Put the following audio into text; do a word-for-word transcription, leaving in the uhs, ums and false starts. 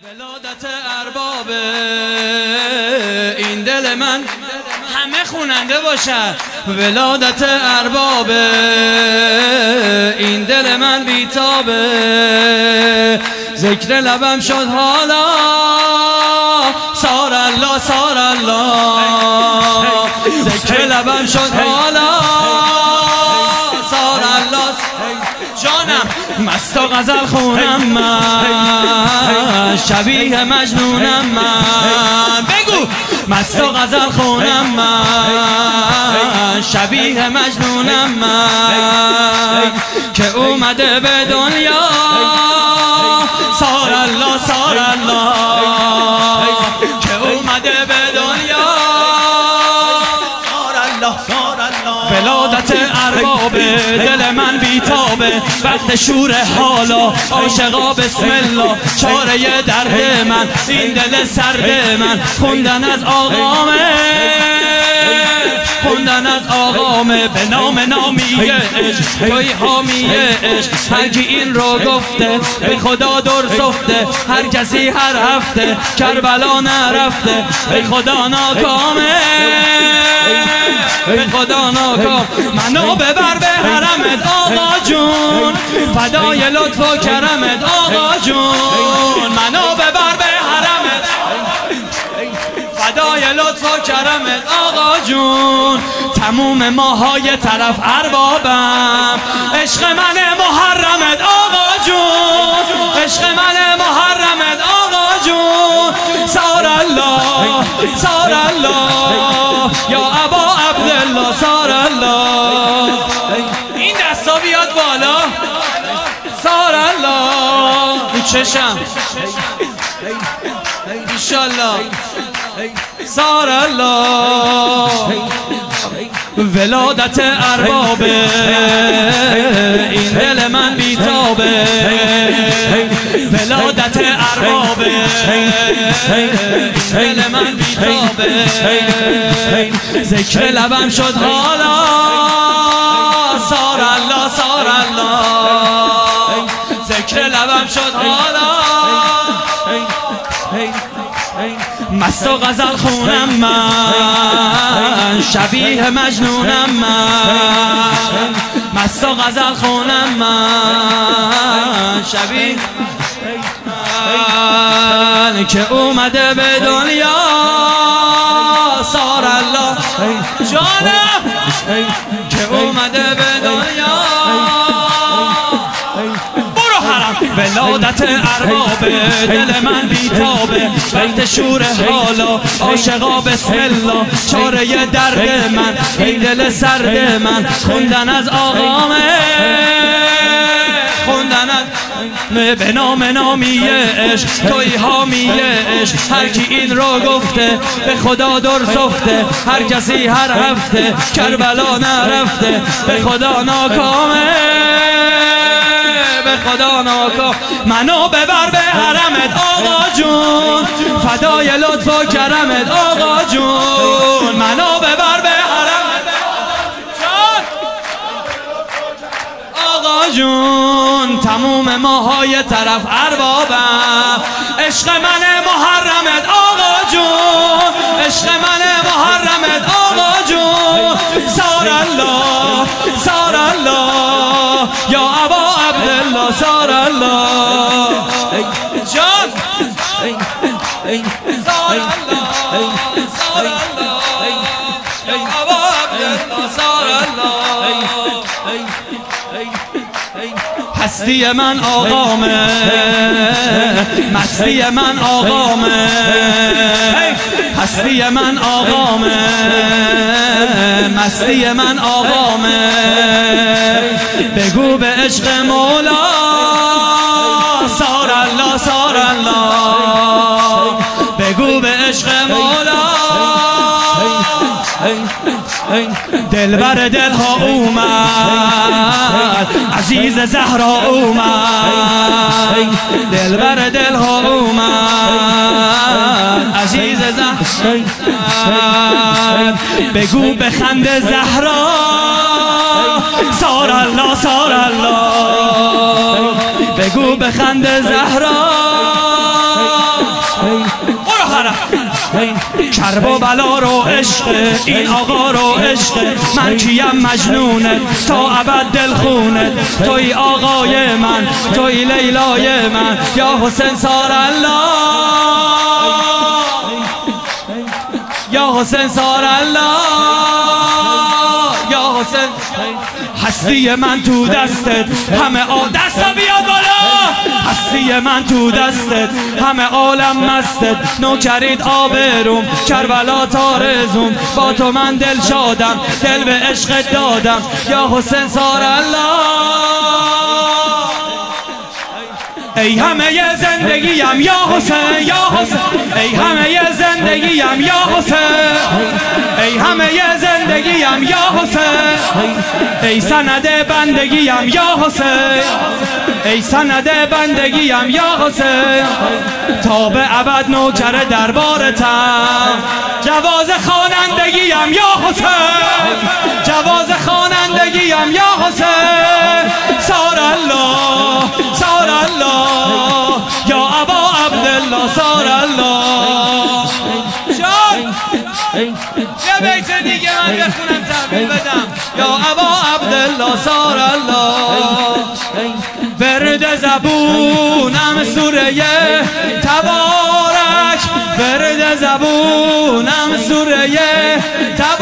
ولادت ارباب این دل من همه خوننده باشد. ولادت ارباب این دل من بیتابه، ذکر لبم شد حالا سار الله سار الله، ذکر لبم شد حالا سار الله. جانم مست و غزل خونم من، شبیه مجنونم من. بگو مست و غزل خونم من، شبیه مجنونم من، که اومده به دنیا سار الله سار الله، که اومده به دنیا سار الله سار الله. ولادت ارباب دل من بیتابه، وقت شور حالا عاشقا بسم الله. چاره درد من این دل سرد من، خوندن از آقامه خوندن از آقامه. به نام نامی عشق توی حامی عشق، هر کی این رو گفته به خدا در سفته. هر کسی هر هفته کربلا نرفته، به خدا ناکامه به خدا ناکام. منو ببر به حرمت آقا جون، فدای لطف و کرمت آقا جون. منو ببر به حرمت فدای لطف و کرمت آقا جون. تموم ماهای طرف اربابم، عشق من محرمت آقا جون، عشق من محرمت آقا جون. سار الله سار الله یا ابا عبدالله سار الله. این دستا بیاد بالا سار الله. رو چشم انشالله سار الله. ولادت ارباب این دل من بیتابه، ولادت ارباب این دل من بیتابه، ذکر لبم شد حالا سار الله سار الله، ذکر لبم شد حالا. مست و غزل خونم من، شبیه مجنونم من. مست و غزل خونم من، شبیه من، که اومده به دنیا سار الله. جانم که اومده به دنیا. ولادت ارباب دل من بیتابه، وقت شور حالا عاشقا بسم الله. چاره درد من این دل سرد من، خوندن از آقامه خوندن از به نام نامی عشق توی حامی عشق. هر کی این رو گفته به خدا در سفته، هر کسی هر هفته کربلا نرفته، به خدا ناکامه به خدا ناکام. منو ببر به حرمت آقا جون، فدای لطف و کرمت آقا جون. منو ببر به حرمت آقا جون. تموم ماهای طرف اربابم، عشق من محرمت آقا جون، عشق من محرمت آقا جون. سار الله سار الله یا ابا عبدالله سار الله. جان سار الله سار الله یا ابا عبدالله سار الله. هستی من آقامه، مستی من آقامه، هستی من آقامه، مستی من آقامه. بگو به عشق مولا سار الله سار الله، بگو به عشق مولا. دلبر دلها اومد، عزیز زهرا اومد، دلبر دلها اومد، عزیز زهرا. بگو بخند زهرا سار الله سار الله، بگو بخند زهرا کرب و بلا رو عشق این آقا رو عشق من کیم مجنونه تا ابد دلخونه توی آقای من توی لیلای من یا حسین سار الله یا حسین سار الله یا حسین هستی من تو دستت همه آ دستا بیاد بالا هستی من تو دستت همه عالم مستت نوکرید آبروم کربلا تارزوم با تو من دل شادم دل به عشق دادم یا حسین سار الله ای همه زندگیم یا حسین یا حسین ای همه زندگیم یا حسین ای همه زندگیم یا حسین ای سند بندگیم یا حسین ای سند بندگیم یا حسین تا به ابد نوکر دربارتم جواز خوانندگیم یا حسین جواز خوانندگیم یا حسین سار الله سار الله یا ابا عبدالله سار الله شان یه بیت دیگه من بخونم تحویل بدم یا ابا عبدالله سار الله ورد زبونم سوره تبارک ورد زبونم سوره تبارک